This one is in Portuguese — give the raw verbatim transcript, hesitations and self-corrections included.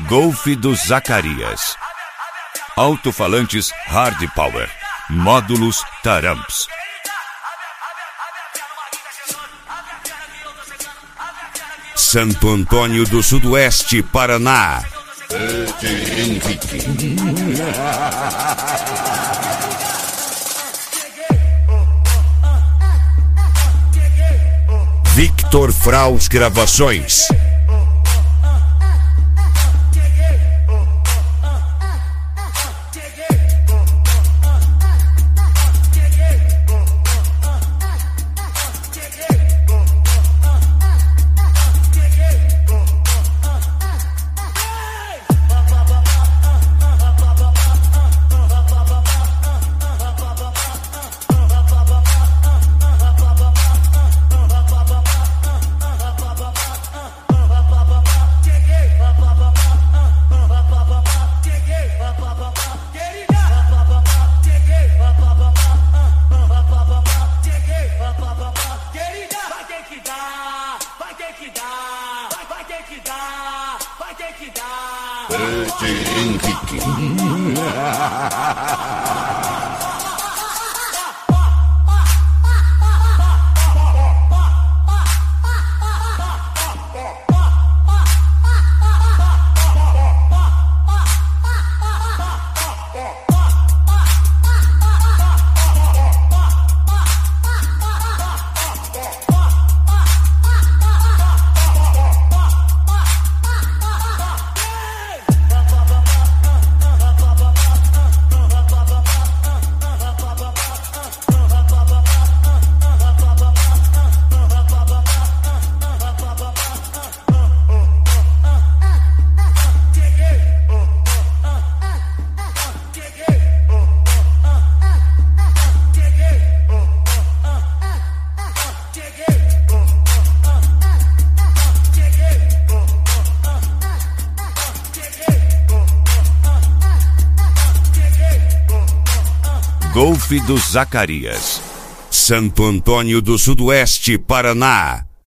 Golf do Zacarias. Alto-falantes Hard Power. Módulos Taramps. Santo Antônio do Sudoeste, Paraná. Henrique. Victor Fraus Gravações. Henrique. Golf do Zacarias. Santo Antônio do Sudoeste, Paraná.